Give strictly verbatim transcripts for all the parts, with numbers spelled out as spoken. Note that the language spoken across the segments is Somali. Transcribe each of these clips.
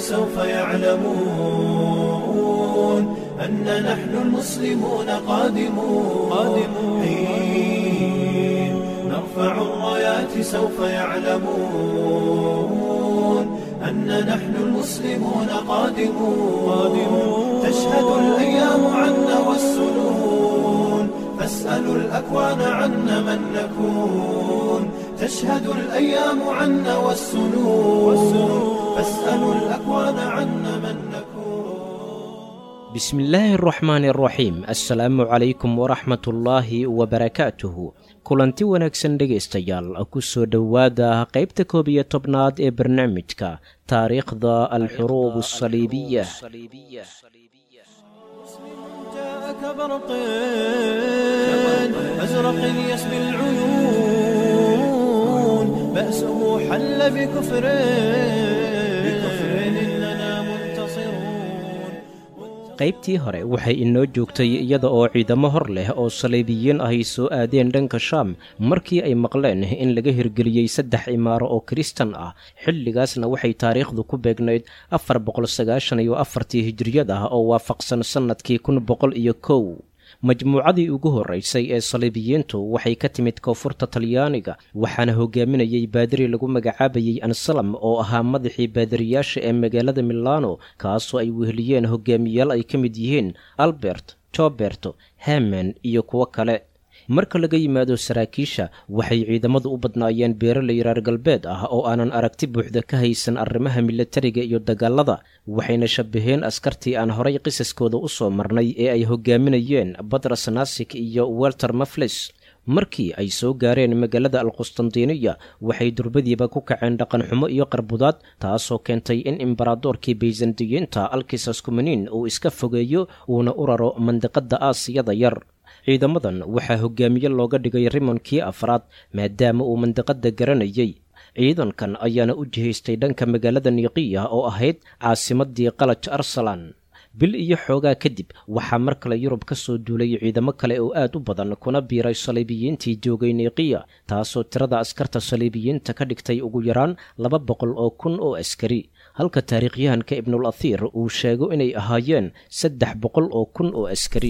سوف يعلمون أن نحن المسلمون قادمون حين نرفع الرايات سوف يعلمون أن نحن المسلمون قادمون تشهد الأيام عنا والسنون فاسألوا الأكوان عنا من نكون تشهد الأيام عنا والسنون فاسألوا الأكوان عنا من نكون. بسم الله الرحمن الرحيم. السلام عليكم ورحمة الله وبركاته. kulanti wanaagsan dhegaystayaal ku soo dhowaada qaybta koob iyo tobnaad ee barnaamijka taariikhda alxuruub asaliibiya. كبرق أزرق يسبي العيون بأسه حل بكفر إننا منتصرون. qaybtii hore waxay inoo joogtay iyada oo ciidamo hor leh oo saliibiyiin ahy soo aadeen dhanka shaam markii ay maqleen in laga hirgeliyey saddex imaaro oo kiristan ah. xilligaasna waxay taariikhdu ku beegnayd afar boqol sagaashan iyo afartii hijriyad ah oo waafaqsan sannadkii kun boqol iyo kow. majmuucadii ugu horraysay ee saliibiyiintu waxay ka timid koonfurta talyaaniga waxaana hogaaminayay baadiri lagu magacaabayey ansalam oo ahaa madaxii baadiriyaasha ee magaalada milano, kaasoo ay weheliyeen hogaamiyaal ay ka mid yihiin albert, toberto, haman iyo kuwo kale. marka laga yimaado saraakiisha waxay ciidamadu u badnaayeen beeraley reer galbeed ah oo aanan aragti buuxda ka haysan arrimaha milatariga iyo dagaalada, waxayna shabbaheen askartii aan horay qisaskooda u soo marnay ee ay hogaaminayeen badras nasik iyo welter mafles. markii ay soo gaareen magaalada alqustandiniya waxay durbadiiba ku kaceen dhaqan xumo iyo qarbudaad, taasoo keentay in imbaradoorkii baysandiyiinta alkisas kumanin uu iska fogeeyo uuna u raro mandiqadda aasiyada yar. ciidamadan waxaa hogaamiye looga dhigay rimonkii afraad maadaama uu mandiqadda garanayay. ciidankan ayaana u jihaystay dhanka magaalada niqiya oo ahayd caasimadii qalaj arsalan. bil iyo xoogaa kadib waxaa mar kale yurub ka soo duulay ciidamo kale oo aad u badan kuna biiray saliibiyiintii joogay niqiya, taasoo tirada askarta saliibiyiinta ka dhigtay ugu yaraan laba boqol oo kun oo askari, halka taariikhyahanka ibnul athiir uu sheego inay ahaayeen saddex boqol oo kun oo askari.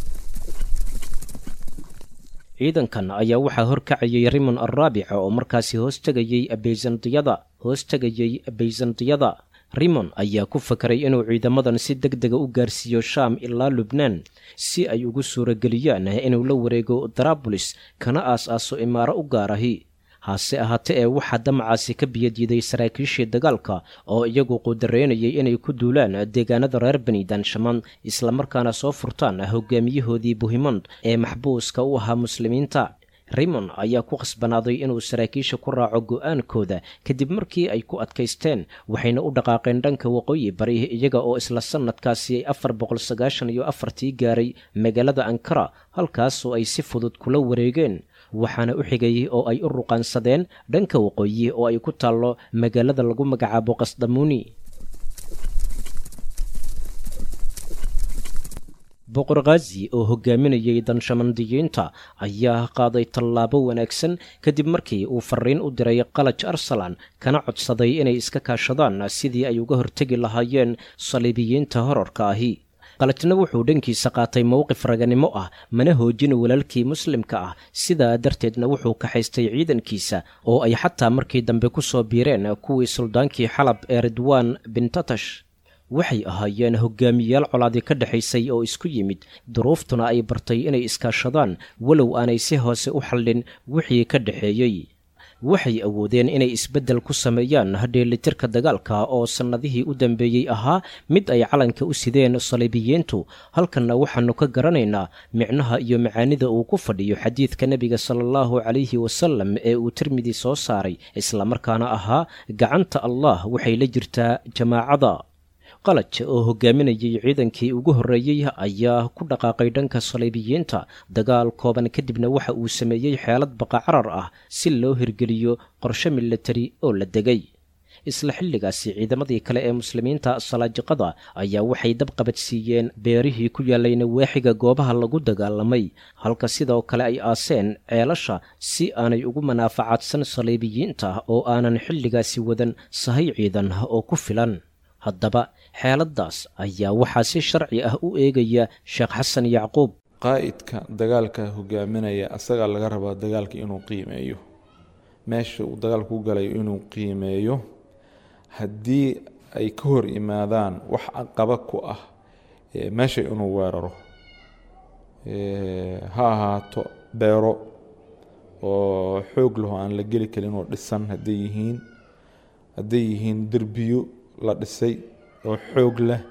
ciidankan ayaa waxaa horkacayay rimon arraabica oo markaasi hoos tegayey bayzantiyada hoos tegayey bayzantiyada rimon ayaa ku fakaray inuu ciidamadan si deg dega u gaarsiiyo shaam ilaa lubnaan si ay ugu suurageliyaan inuu la wareego darabulis kana aas-aaso imaaro u gaarahi. hase ahaatee ee waxaa damacaasi ka biyadiiday saraakiishii dagaalka oo iyagu qudareynayay inay ku duulaan deegaanada reer bani danshaman islamarkaana soo furtaan hogaamiyahoodii buhimond ee maxbuuska u ahaa muslimiinta. rimon ayaa ku khasbanaaday inuu saraakiisha ku raaco go'aankooda kadib markii ay ku adkaysteen, waxayna u dhaqaaqeen dhanka waqooyi bari iyaga oo isla sannadkaasi ay afar boqol sagaashan iyo afartii gaaray magaalada ankara, halkaasoo ay si fudud kula wareegeen. waxaana u xigay oo ay u ruqaansadeen dhanka waqooyi oo ay ku taallo magaalada lagu magacaabo qasdamuuni. boqor khazi oo hogaaminayay danshamandiyiinta ayaa qaaday tallaabo wanaagsan kadib markii uu fariin u diray qalaj arsalan kana codsaday inay iska kaashadaan sidii ay uga hortegi lahaayeen saliibiyiinta horarka ahi. qalajna wuxuu dhankiisa qaatay mowqif raganimo ah, mana hoojin walaalkii muslimka ah, sidaa darteedna wuxuu kaxaystay ciidankiisa oo ay xataa markii dambe ku soo biireen kuwii suldaankii xalab ee ridwaan bintatash. waxay ahaayeen hogaamiyaal colaadi ka dhexaysay oo isku yimid, duruuftuna ay bartay inay iskaashadaan walow aanay si hoose u xallin wixii ka dhexeeyey. waxay awoodeen inay isbeddel ku sameeyaan hadheelitirka dagaalka oo sannadihii u dambeeyey ahaa mid ay calanka u sideen saliibiyiintu. halkanna waxaannu ka garanaynaa micnaha iyo macaanida uu ku fadhiyo xadiidka nebiga sala allahu calayhi wasalam ee uu tirmidi soo saaray, islamarkaana ahaa gacanta allah waxay la jirtaa jamaacada. qalaj oo hogaaminayay ciidankii ugu horreeyey ayaa ku dhaqaaqay dhanka saliibiyiinta. dagaal kooban kadibna waxa uu sameeyey xeelad baqacarar ah si loo hirgeliyo qorshe milatari oo la degay. isla xilligaasi ciidamadii kale ee muslimiinta salaajiqada ayaa waxay dabqabadsiiyeen beerihii ku yaalay nawaaxiga goobaha lagu dagaalamay, halka sidoo kale ay aaseen ceelasha si aanay ugu manaafacaadsan saliibiyiinta oo aanan xilligaasi wadan sahay ciidan oo ku filan. haddaba xeeladaas ayaa waxaa si sharci ah u eegaya sheekh xasan yacquub. qaa'idka dagaalka hogaaminaya asagaa laga rabaa dagaalka inuu qiimeeyo, meesha uu dagaalku u galayo inuu qiimeeyo. haddii ay ka hor imaadaan wax caqaba ku ah meesha inuu weeraro, ha ahaato beero oo xoog laho aan la geli karin oo dhisan hadday yihiin hadday yihiin derbiyo la dhisay oo xoog leh,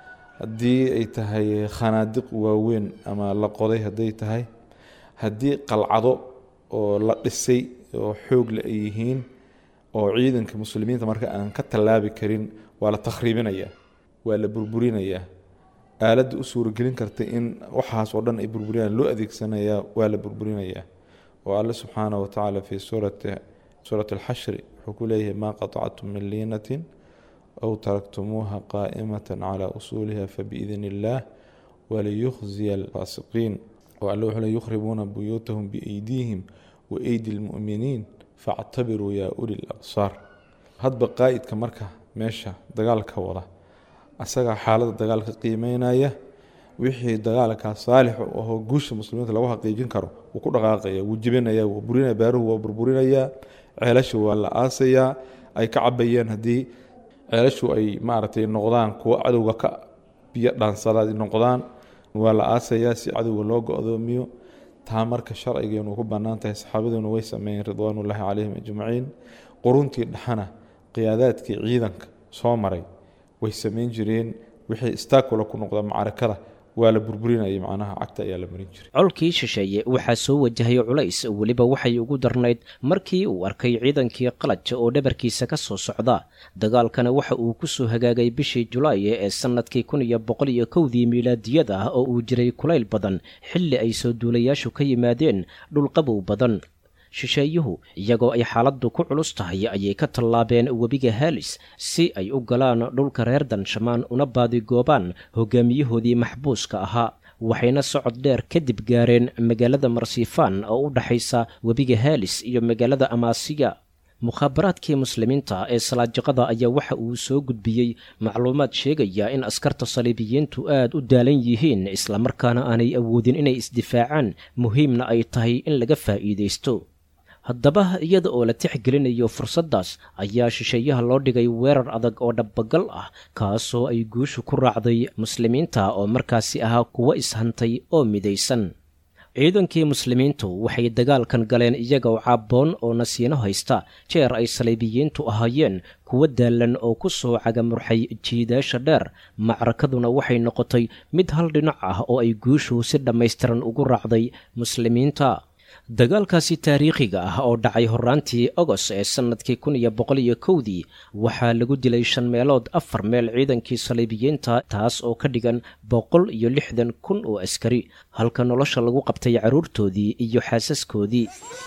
haddii ay tahay khanaadiq waaweyn ama la qoday hadday tahay, haddii qalcado oo la dhisay oo xoog leh ay yihiin oo ciidanka muslimiinta marka aan ka tallaabi karin, waa la takhriibinayaa, waa la burburinayaa. aaladda u suuragelin karta in waxaas oo dhan ay burburiyaan loo adeegsanayaa, waa la burburinayaa. oo alle subxaanahu watacaala fii suurati suurati alxashri wuxuu ku leeyahay maa qatactum min liinatin aw taraktumuuha qaa'imatan calaa usuuliha fabiidni illaah waliyukhziya alfaasiqiin. oo alle wuxuu leeyahay yukhribuuna buyuutahum biaydiihim wa aydi lmu'miniin factabiruu yaa uli labsaar. hadba qaa'idka marka meesha dagaalka wada asagaa xaaladda dagaalka qiimeynaya, wixii dagaalkaa saalix oo guusha muslimiinta lagu xaqiijin karo wuu ku dhaqaaqaya, wuu jibinaya, wuu burinaya, baaruhu waa burburinayaa, ceelashu waa la aasayaa ay ka cabayeen. haddii ceelashu ay maaragtay noqdaan kuwa cadowga ka biyo dhaansadaad noqdaan, waa la aasayaa si cadowga loo go-doomiyo. taa marka sharcigeenu ku bannaan tahay, saxaabaduna way sameeyeen ridwaanullaahi calayhim ajmaciin. quruntii dhexana qiyaadaadkii ciidanka soo maray way samayn jireen, wixii istaakula ku noqda macrakada waa la burburinayay, macnaha cagta ayaa la marin jiray. colkii shisheeye waxaa soo wajahay culays, weliba waxay ugu darnayd markii uu arkay ciidankii qalaja oo dhabarkiisa ka soo socda. dagaalkana waxa uu ku soo hagaagay bishii julaay ee sannadkii kun iyo boqol iyo kowdii miilaadiyada ah, oo uu jiray kulayl badan xilli ay soo duulayaashu ka yimaadeen dhulqabow badan. shisheeyuhu iyagoo ay xaaladdu ku culus tahay ayay ka tallaabeen webiga haalis si ay u galaan dhulka reer danshamaan una baadigoobaan hogaamiyahoodii maxbuuska ahaa. waxayna socod dheer kadib gaareen magaalada marsifaan oo u dhaxaysa webiga haalis iyo magaalada amaasiya. mukhaabaraadkii muslimiinta ee salaajiqada ayaa waxa uu soo gudbiyey macluumaad sheegaya in askarta saliibiyiintu aad u daalan yihiin, islamarkaana aanay awoodin inay isdifaacaan, muhiimna ay tahay in laga faa'iidaysto. haddaba iyada oo la tixgelinayo fursaddaas ayaa shisheeyaha loo dhigay weerar adag oo dhabbagal ah, kaasoo ay guushu ku raacday muslimiinta oo markaasi ahaa kuwo ishantay oo midaysan. ciidankii muslimiintu waxay dagaalkan galeen iyagoo caabboon oo nasiino haysta, jeer ay saliibiyiintu ahaayeen kuwo daallan oo ku soo cagamurxay jiidaasha dheer. macrakaduna waxay noqotay mid hal dhinac ah oo ay guushu si dhammaystiran ugu raacday muslimiinta. dagaalkaasi taariikhiga ah oo dhacay horraantii ogos ee sannadkii kun iyo boqol iyo kowdii waxaa lagu dilay shan meelood afar meel ciidankii saliibiyiinta, taas oo ka dhigan boqol iyo lixdan kun oo askari, halka nolosha lagu qabtay carruurtoodii iyo xaasaskoodii.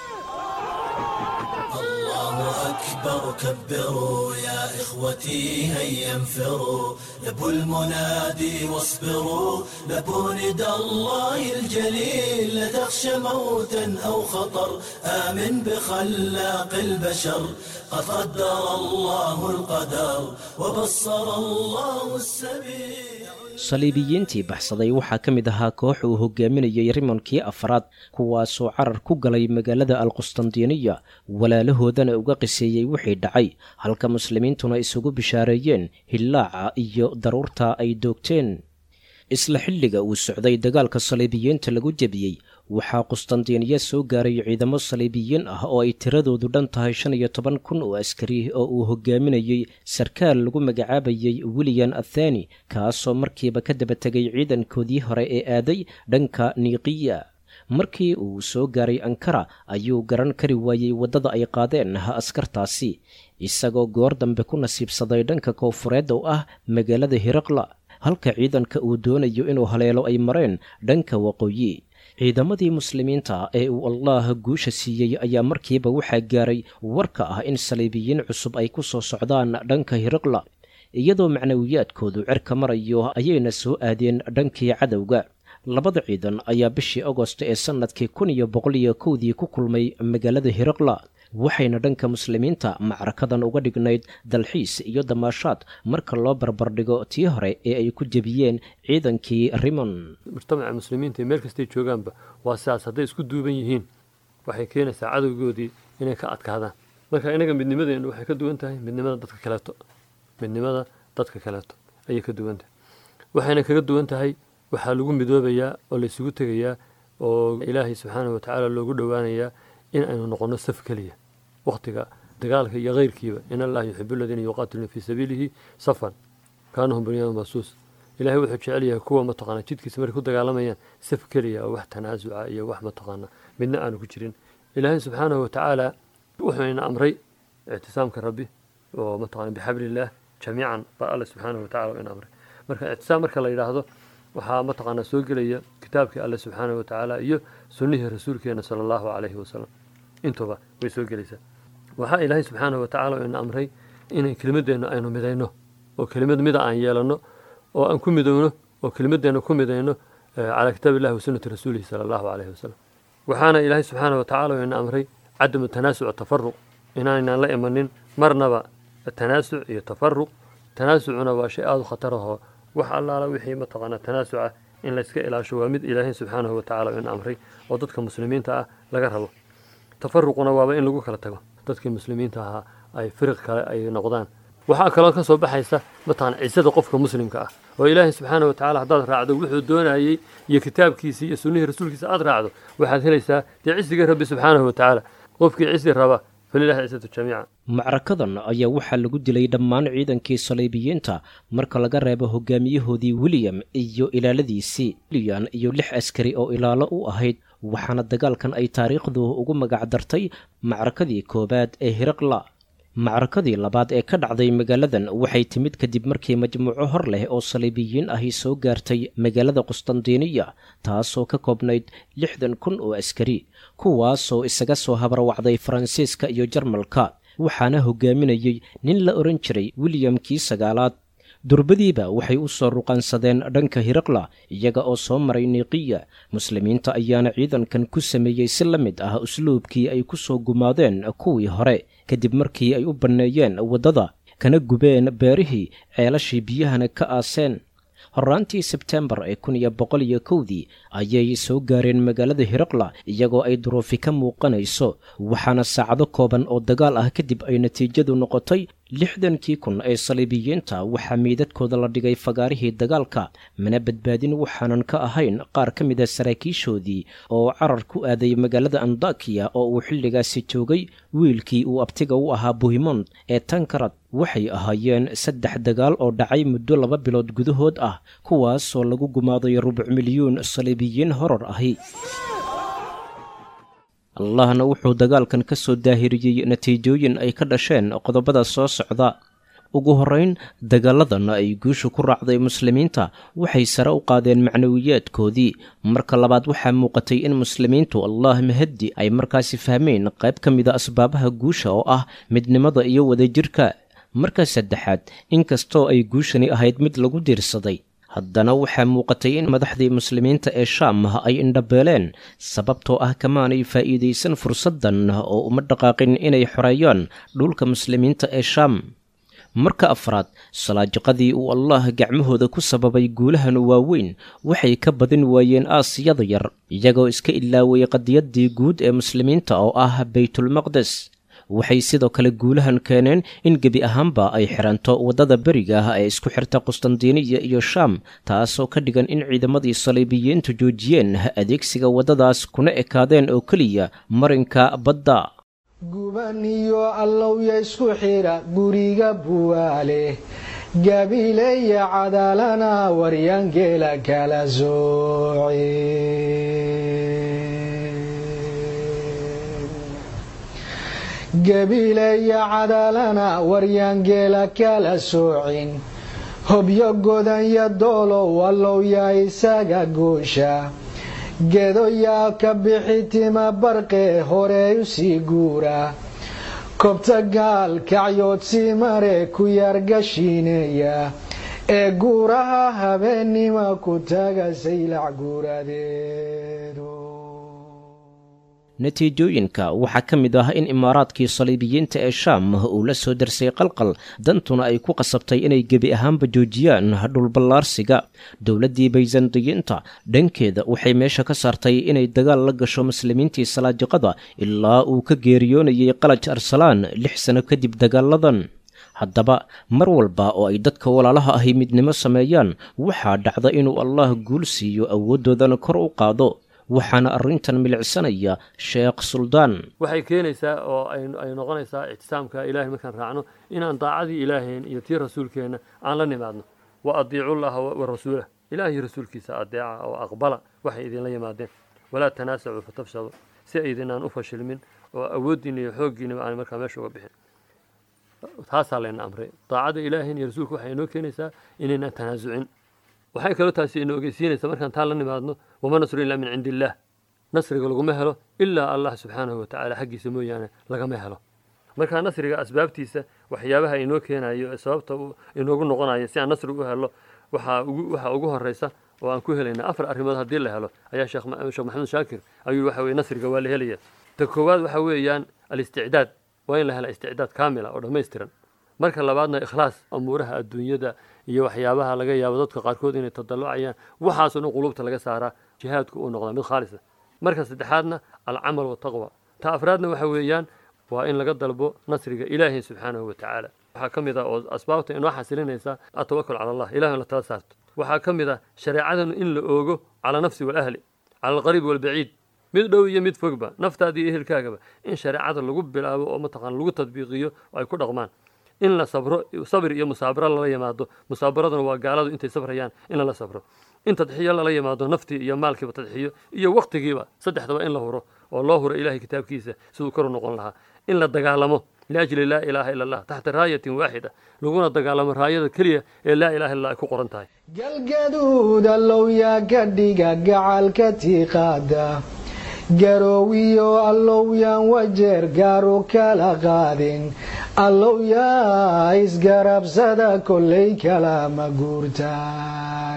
كبروا يا إخوتي هيا انفروا، لبوا المنادي واصبروا، لبوا ندى الله الجليل، لا تخشى موتا أو خطر، آمن بخلاق البشر، قد قدر الله القدر وبصر الله السبيل. saliibiyiintii baxsaday waxaa ka mid ahaa koox uu hogaaminayay rimonkii afraad, kuwaasoo carar ku galay magaalada alqustandiniya, walaalahoodana uga qiseeyey wixii dhacay, halka muslimiintuna isugu bishaareeyeen hillaaca iyo daruurta ay doogteen. isla xilliga uu socday dagaalka saliibiyiinta lagu jebiyey waxaa qustandiniya soo gaaray ciidamo saliibiyiin ah oo ay tiradoodu dhan tahay shan iyo toban kun oo askari oo uu hogaaminayey sarkaal lagu magacaabayey william athani, kaasoo markiiba ka daba tegay ciidankoodii hore ee aaday dhanka niiqiya. markii uu soo gaaray ankara ayuu garan kari waayey waddada ay qaadeen askartaasi, isagoo goor dambe ku nasiibsaday dhanka koonfureed oo ah magaalada hiraqla, halka ciidanka uu doonayo inuu haleelo ay mareen dhanka waqooyi. ciidamadii muslimiinta ee uu allaah guusha siiyey ayaa markiiba waxaa gaaray warka ah in saliibiyiin cusub ay ku soo socdaan dhanka hiraqla. iyadoo macnawiyaadkoodu cerka marayo ayayna soo aadeen dhankii cadowga. labada ciidan ayaa bishii agosto ee sannadkii kun iyo boqol iyo kowdii ku kulmay magaalada hiraqla. waxayna dhanka muslimiinta macrakadan uga dhignayd dalxiis iyo damaashaad marka loo barbardhigo tii hore ee ay ku jebiyeen ciidankii rimon. mujtamaca muslimiinta meel kastay joogaanba waa sidaas, hadday isku duuban yihiin waxay keenaysaa cadowgoodii inay ka adkaadaan. marka inaga midnimadeennu waxay ka duwan tahay midnimada dadka kaleeto midnimada dadka kaleeto ayay ka duwan tahay. waxayna kaga duwan tahay waxaa lagu midoobayaa oo la isugu tegayaa oo ilaahay subxaanahu watacaala loogu dhowaanayaa in aynu noqono saf keliya waqtiga dagaalka iyo keyrkiiba. in allaha yuxibu aladiina yuqaatiluuna fii sabiilihi safan kaanahum bunyaanun marsuus. ilaahay wuxuu jecel yahay kuwa mataqaana jidkiisa markay ku dagaalamayaan saf keliya oo wax tanaasuca iyo wax mataqaana midna aanu ku jirin. ilaahay subxaanahu watacaala wuxuu ina amray ictisaamka rabbi oo mataqaana bixablillaah jamiican baa alle subxaanahu watacaala ina amray. marka ictisaam marka la yidhaahdo waxaa mataqaana soo gelaya kitaabkii alle subxaanahu watacaala iyo sunnihii rasuulkeena sala allahu calayhi wasalam, intuba way soo gelaysaa. waxaa ilaahay subxaanahu watacaala ina amray inay kelimadeenna aynu midayno oo kelimad mida aan yeelanno oo aan ku midowno oo kelimadeenna ku midayno calaa kitaabi illahi wa sunnati rasuulihi sala allahu calayhi wasalam. waxaana ilaahay subxaanahu watacaala ina amray cadamu tanaasuc tafaruq, inaanaan la imanin marnaba tanaasuc iyo tafaruq. tanaasucuna waa shay aada u khatar ahoo wax allaala wixii mataqaana tanaasuca in layska ilaasho waa mid ilaahay subxaanahu watacaala ina amray oo dadka muslimiinta ah laga rabo. tafaruquna waaba in lagu kala tago, dadkii muslimiinta ahaa ay firiq kale ay noqdaan. waxaa kaloo ka soo baxaysa mataqaana cisada qofka muslimka ah oo ilaahay subxaanahu watacaala haddaad raacdo wuxuu doonayey iyo kitaabkiisii iyo sunnihii rasuulkiisa aad raacdo waxaad helaysaa dee cisigii rabbi subxaanahu watacaala. qofkii cisi raba falilahi cisatu jamiica. macrakadan ayaa waxaa lagu dilay dhammaan ciidankii saliibiyiinta marka laga reebo hogaamiyahoodii william iyo ilaaladiisii lian iyo lix askari oo ilaalo u ahayd. waxaana dagaalkan ay taariikhdu ugu magac dartay macrakadii koowaad ee hiraqla. macrakadii labaad ee ka dhacday magaaladan waxay timid kadib markii majmuuco hor leh oo saliibiyiin ahi soo gaartay magaalada qustandiiniya, taasoo ka koobnayd lixdan kun oo askari, kuwaasoo isaga soo habarwacday faransiiska iyo jarmalka. waxaana hogaaminayey nin la odhan jiray williamkii sagaalaad. durbadiiba waxay u soo ruqaansadeen dhanka hiraqla iyaga oo soo maray niiqiya. muslimiinta ayaana ciidankan ku sameeyey si la mid ah usluubkii ay ku soo gumaadeen kuwii hore, kadib markii ay u banneeyeen waddada kana gubeen beerihii, ceelashii biyahana ka aaseen. horraantii sebtembar ee kun iyo boqol iyo kowdii ayay soo gaareen magaalada hiraqla iyagoo ay duruufi ka muuqanayso. waxaana saacado kooban oo dagaal ah kadib ay natiijadu noqotay lixdankii kun ee saliibiyiinta waxaa meydadkooda la dhigay fagaarihii dagaalka, mana badbaadin waxaanan ka ahayn qaar ka mida saraakiishoodii oo carar ku aaday magaalada andakiya oo uu xilligaasi joogay wiilkii uu abtiga u ahaa buhimond ee tankarad. waxay ahaayeen saddex dagaal oo dhacay muddo laba bilood gudahood ah, kuwaasoo lagu gumaaday rubuc milyuun saliibiyiin horor ahi. allahna wuxuu dagaalkan ka soo daahiriyey natiijooyin ay ka dhasheen qodobada soo socda. ugu horrayn, dagaaladan ay guushu ku raacday muslimiinta waxay sare u qaadeen macnawiyaadkoodii. marka labaad waxaa muuqatay in muslimiintu allah mahaddi ay markaasi fahmeen qayb ka mida asbaabaha guusha oo ah midnimada iyo wadajirka. marka saddexaad, inkastoo ay guushani ahayd mid lagu diirsaday, haddana waxaa muuqatay in madaxdii muslimiinta ee shaam ay indhabeeleen, sababtoo ah kamaanay faa'iidaysan fursaddan oo uma dhaqaaqin inay xoreeyaan dhulka muslimiinta ee shaam. marka afraad, salaajiqadii uu allah gacmahooda ku sababay guulahan waaweyn waxay ka badin waayeen aasiyada yar, iyagoo iska ilaaway qadiyaddii guud ee muslimiinta oo ah baytulmaqdes. waxay sidoo kale guulahan keeneen in gebi ahaanba ay xiranto waddada beriga ah ee isku xirta qustandiiniya iyo shaam, taasoo ka dhigan in ciidamadii saliibiyiintu joojiyeen adeegsiga waddadaas kuna ekaadeen oo keliya marinka badda. gubaniyo allowya isku xira guriga buwaale gabiileya cadaalana waryaangeela kala sooce. gabiileya cadaalana waryaangeela kala soocin, hobyo godanya doolow allowya isaga goosha, geedoyaa ka bixitima barqee horey u sii guura, kobta gaal kacyoodsi mare ku yaargashiinaya, ee guuraha habeennima ku taga saylac guuradeedo. natiijooyinka waxaa ka mid ah in imaaraadkii saliibiyiinta ee shaam uu la soo darsay qalqal dantuna ay ku qasabtay inay gebi ahaanba joojiyaan dhulballaarsiga. dowladdii baysandiyiinta dhankeeda waxay meesha ka saartay inay dagaal la gasho muslimiintii salaajiqada ilaa uu ka geeriyoonayay qalaj arsalaan lix sano kadib dagaaladan. haddaba mar walba oo ay dadka walaalaha ahi midnimo sameeyaan waxaa dhacda inuu allah guul siiyo awooddoodana kor u qaado. waxaana arrintan milicsanaya sheekh suldaan. waxay keenaysaa oo ay noqonaysaa ictisaamka ilaahay markaan raacno inaan daacadii ilaaheen iyo tii rasuulkeenna aan la nimaadno. wa adiicullaha wa rasuulah, ilaahay rasuulkiisa adeeca oo aqbala waxay idinla yimaadeen. walaa tanaasacuu fatafshadu, si aydinaan u fashilmin oo awooddiina iyo xooggiinaba aan markaa meesha uga bixin. taasaa layna amray. daacada ilaaheen iyo rasuulka waxay inoo keenaysaa inaynaan tanaasucin. waxay kaloo taasi ina ogeysiinaysaa markaan taa la nimaadno wama nasru ilaa min cindi illaah, nasriga laguma helo ilaa allah subxaanahu watacaala xaggiisa mooyaane lagama helo. markaa nasriga asbaabtiisa waxyaabaha inoo keenayo ee sababta inoogu noqonayo si aan nasri u helo waxaa ugu horeysa oo aan ku helayna afar arrimood haddii la helo ayaa sheekh maxamed shaakir ayuu waxa weye nasriga waa la helaya. ta koowaad waxa weeyaan alisticdaad, waa in la hela isticdaad kaamila oo dhammaystiran. marka labaadna ikhlaas, amuuraha adduunyada iyo waxyaabaha laga yaabo dadka qaarkood inay tadallucayaan waxaasoo dhan qulubta laga saaraa, jihaadku uu noqdaa mid khaalisa. marka saddexaadna alcamal wataqwa. ta afraadna waxa weeyaan waa in laga dalbo nasriga ilaahay subxaanahu watacaala. waxaa ka mid ah oo asbaabta inoo xasilinaysa atawakul cala allah, ilahay in la tala saarto. waxaa ka mid ah shareecadan in la oogo cala nafsi walahli, cala alqariib walbaciid, mid dhow iyo mid fogba, naftaada iyo ehelkaagaba in shareecada lagu bilaabo oo mataqaana lagu tadbiiqiyo oo ay ku dhaqmaan. in la sabro, sabir iyo musaabaro lala yimaado. musaabaraduna waa gaaladu intay sabrayaan in lala sabro. in tadxiyo lala yimaado, naftii iyo maalkiiba tadxiyo iyo waqtigiiba, saddexdaba in la huro oo loo huro ilaahay kitaabkiisa siduu kor u noqon lahaa. in la dagaalamo liajli laa ilaaha ila allah taxta raayatin waaxida, laguna dagaalamo raayada keliya ee laa ilaha illa ay ku qoran tahay. galgaduud allow yaa ka dhiga gacalka tiiqaada, garoowiyo allow yaan wajeer gaaru kala qaadin, allow yaa isgarabsada kollay kalama guurtaan.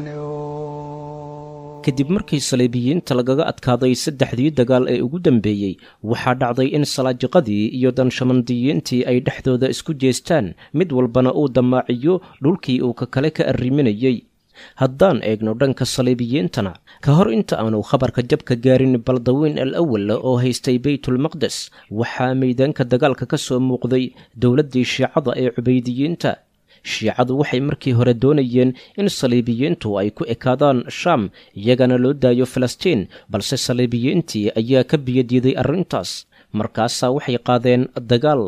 kadib markii saliibiyiinta lagaga adkaaday saddexdii dagaal ee ugu dambeeyey waxaa dhacday in salaajiqadii iyo danshamandiyiintii ay dhexdooda isku jeestaan, mid walbana uu damaaciyo dhulkii uu ka kale ka arriminayey. haddaan eegno dhanka saliibiyiintana ka hor inta aanu khabarka jabka gaarin baldawiin al awal oo haystay baytulmaqdes waxaa meydaanka dagaalka ka soo muuqday dowladdii shiicada ee cubaydiyiinta. shiicadu waxay markii hore doonayeen in saliibiyiintu ay ku ekaadaan shaam iyagana loo daayo falastiin, balse saliibiyiintii ayaa ka biyadiiday arrintaas. markaasaa waxay qaadeen dagaal.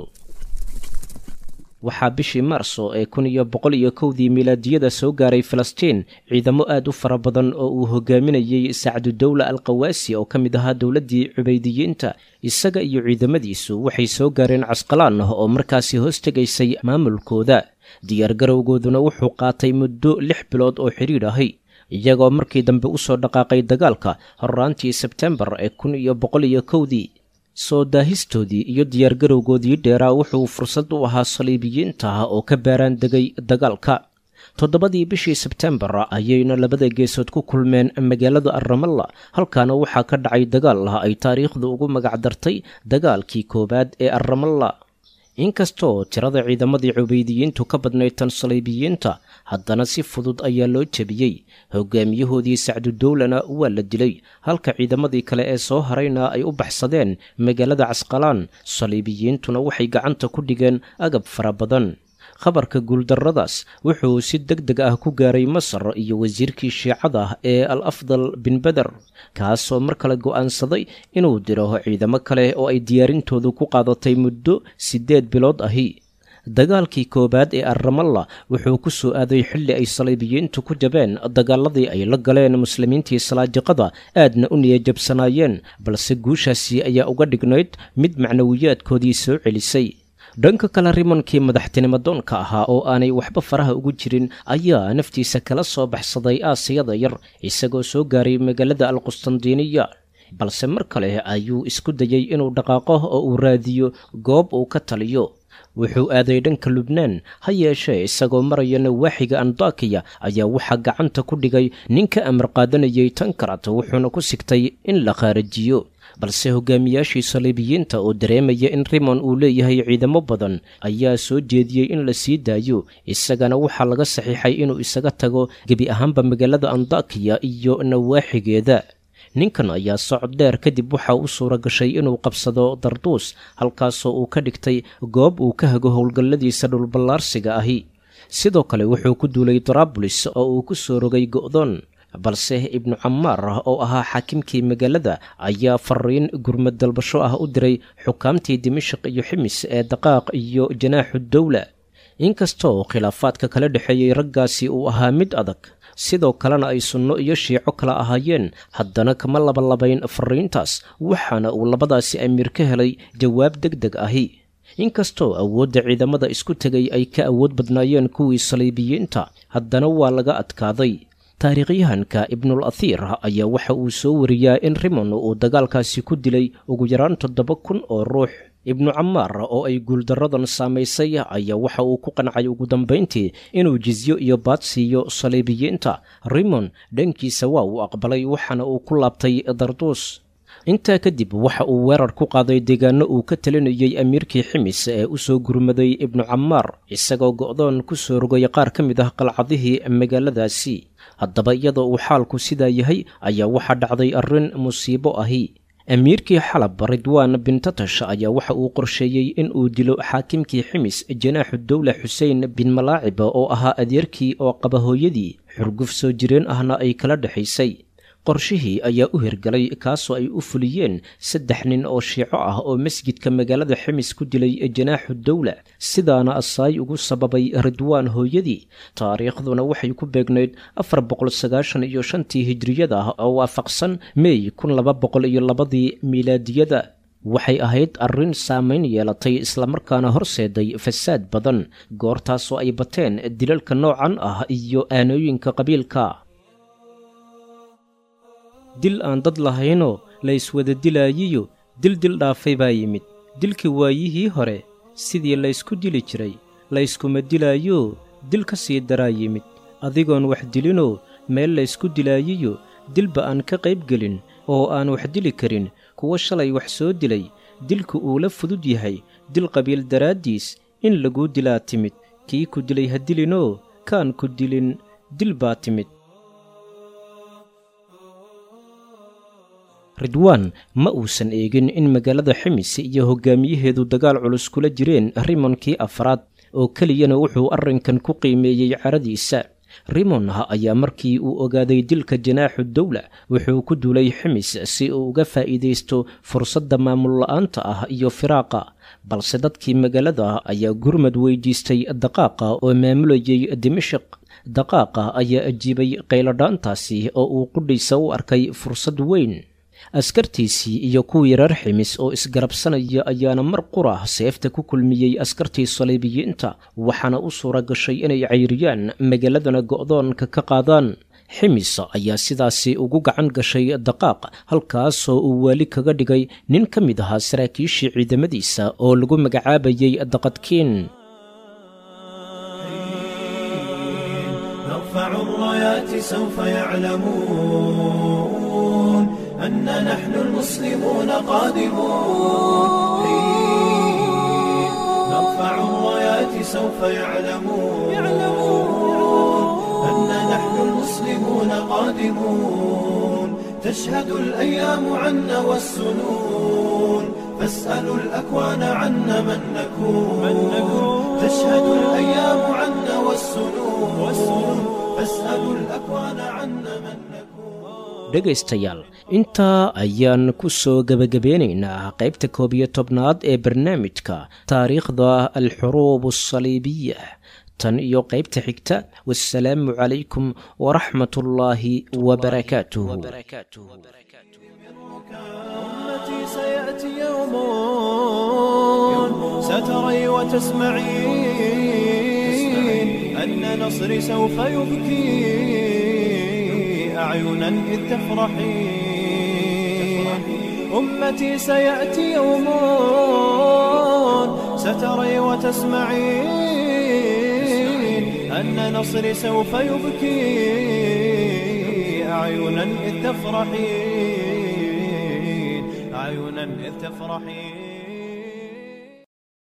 waxaa bishii maarso ee kun iyo boqol iyo kowdii milaadiyada soo gaaray falastiin ciidamo aad u fara badan oo uu hogaaminayey sacdudowla alqawaasi oo ka mid ahaa dowladdii cubaydiyiinta. isaga iyo ciidamadiisu waxay soo gaareen casqalaan oo markaasi hoos tegaysay maamulkooda. diyaargarowgooduna wuxuu qaatay muddo lix bilood oo xidhiidh ahi, iyagoo markii dambe u soo dhaqaaqay dagaalka horraantii sebtembar ee kun iyo boqol iyo kowdii. soo daahistoodii iyo diyaargarowgoodii dheeraa wuxuu fursad u ahaa saliibiyiinta oo ka baaraan degay dagaalka. toddobadii bishii sebtembar ayayna labada geesood ku kulmeen magaalada arramalla. halkaana waxaa ka dhacay dagaal ay taariikhdu ugu magac dartay dagaalkii koowaad ee arramalla. inkastoo tirada ciidamadii cubaydiyiintu ka badnayd tan saliibiyiinta, haddana si fudud ayaa loo jebiyey. hogaamiyahoodii sacdudowlana waa la dilay, halka ciidamadii kale ee soo harayna ay u baxsadeen magaalada casqalaan. saliibiyiintuna waxay gacanta ku dhigeen agab fara badan. khabarka guuldarradaas wuxuu si deg deg ah ku gaaray masar iyo wasiirkii shiicada ee al afdal bin beder, kaasoo mar kale go'aansaday inuu diro ciidamo kale oo ay diyaarintoodu ku qaadatay muddo siddeed bilood ahi. dagaalkii koowaad ee arramalla wuxuu ku soo aaday xilli ay saliibiyiintu ku jabeen dagaaladii ay la galeen muslimiintii salaajiqada aadna u niyajabsanaayeen, balse guushaasi ayaa uga dhignayd mid macnawiyaadkoodii soo celisay. dhanka kale rimankii madaxtinimadoonka ahaa oo aanay waxba faraha ugu jirin ayaa naftiisa kala soo baxsaday aasiyada yar isagoo soo gaaray magaalada alqustandiiniya. balse mar kale ayuu isku dayey inuu dhaqaaqo oo uu raadiyo goob uu ka taliyo. wuxuu aaday dhanka lubnaan, ha yeeshee isagoo maraya nawaaxiga andakiya ayaa waxaa gacanta ku dhigay ninka amar qaadanayay tankarat, wuxuuna ku sigtay in la khaarajiyo. balse hogaamiyaashii saliibiyiinta oo dareemaya in rimon uu leeyahay ciidamo badan ayaa soo jeediyey in la sii daayo isagana waxaa laga saxiixay inuu isaga tago gebi ahaanba magaalada andakiya iyo nawaaxigeeda. ninkan ayaa socod dheer kadib waxaa u suura gashay inuu qabsado darduus, halkaasoo uu ka dhigtay goob uu ka hago howlgalladiisa dhulballaarsiga ahi. sidoo kale wuxuu ku duulay daraabulis oo uu ku soo rogay go'doon, balse ibnu camaar oo ahaa xaakimkii magaalada ayaa fariin gurmad dalbasho ah u diray xukaamtii dimashq iyo ximis ee daqaaq iyo janaaxu dowla. inkastoo khilaafaadka kala dhexeeyey raggaasi uu ahaa mid adag, sidoo kalena ay sunno iyo shiico kala ahaayeen, haddana kama labalabayn fariintaas, waxaana uu labadaasi amiir ka helay jawaab deg deg ahi. inkastoo awoodda ciidamada isku tegay ay ka awood badnaayeen kuwii saliibiyiinta, haddana waa laga adkaaday. taariikhyahanka ibnul athiir ayaa waxa uu soo wariyaa in rimon uu dagaalkaasi ku dilay ugu yaraan toddoba kun oo ruux. ibnu camaar oo ay guuldaradan saamaysay ayaa waxa uu ku qancay ugu dambayntii inuu jizyo iyo baad siiyo saliibiyiinta. rimon dhankiisa waa uu aqbalay, waxaana uu ku laabtay darduus. intaa kadib waxa uu weerar ku qaaday deegaano uu ka talinayay amiirkii ximis ee u soo gurmaday ibnu camaar, isagoo go'doon ku soo rogay qaar ka mid ah qalcadihii magaaladaasi. haddaba iyadoo uu xaalku sidaa yahay ayaa waxaa dhacday arrin musiibo ahi. amiirkii xalab ridwaan bin tatash ayaa waxa uu qorsheeyey in uu dilo xaakimkii ximis janaaxu dowla xusein bin malaacib oo ahaa adeerkii oo qaba hooyadii, xurguf soo jireen ahna ay kala dhexaysay. qorshihii ayaa u hirgalay, kaasoo ay u fuliyeen saddex nin oo shiico ah oo masjidka magaalada ximis ku dilay janaaxu dowla, sidaana asaay ugu sababay ridwaan hooyadii. taariikhduna waxay ku beegnayd afar boqol sagaashan iyo shantii hijriyada ah oo waafaqsan meey kun laba boqol iyo labadii miilaadiyada. waxay ahayd arrin saamayn yeelatay islamarkaana horseeday fasaad badan, goortaasoo ay bateen dilalka noocan ah iyo aanooyinka qabiilka. dil aan dad lahaynoo layswada dilaayiyo dil dil dhaafay baa yimid. dilkii waayihii hore sidii laysku dili jiray layskuma dilaayo, dil ka sii daraa yimid. adigoon wax dilinoo meel laysku dilaayiyo dilba aan ka qayb gelin oo aan wax dili karin kuwa shalay wax soo dilay, dilku uu la fudud yahay dil qabiil daraaddiis in laguu dilaa timid. kii ku dilay ha dilinoo kaan ku dilin dil baa timid. ridwaan ma uusan eegin in magaalada ximis iyo hogaamiyaheedu dagaal culus kula jireen rimonkii afraad, oo keliyana wuxuu arrinkan ku qiimeeyey caradiisa. rimonha ayaa markii uu ogaaday dilka janaaxu dowla wuxuu ku duulay ximis si uu uga faa'iidaysto fursadda maamul la'aanta ah iyo firaaqa, balse dadkii magaalada ayaa gurmad weydiistay daqaaqa oo maamulayay dimashq. daqaaqa ayaa ajiibay qayladhaantaasi oo uu qudhiisa u arkay fursad weyn. askartiisii iyo kuwii reer ximis oo isgarabsanaya ayaana mar qura seefta ku kulmiyey askartii saliibiyiinta, waxaana u suura gashay inay cayriyaan magaaladana go'doonka ka qaadaan. ximis ayaa sidaasi ugu gacan gashay daqaaq, halkaasoo uu waali kaga dhigay nin ka mid ahaa saraakiishii ciidamadiisa oo lagu magacaabayey daqadkiin. أن نحن المسلمون قادمون. نرفع الرايات سوف يعلمون أن نحن المسلمون قادمون. تشهد الأيام عنا والسنون، فاسألوا الأكوان عنا من نكون. تشهد الأيام عنا والسنون، فاسألوا الأكوان عنا من نكون. dhegaystayaal, intaa ayaan ku soo gebagabeynaynaa qaybta koob iyo tobnaad ee barnaamijka taariikhda alxuruub asaliibiya. tan iyo qaybta xigta, wassalaamu calaykum waraxmatullaahi wabarakaatuh. أمتي سيأتي يوم ستري وتسمعين أن نصري سوف يبكي أعينا إذ تفرحين. أمتي سيأتي يوم ستري وتسمعين أن نصري سوف يبكي أعينا إذ تفرحين. أعينا إذ تفرحين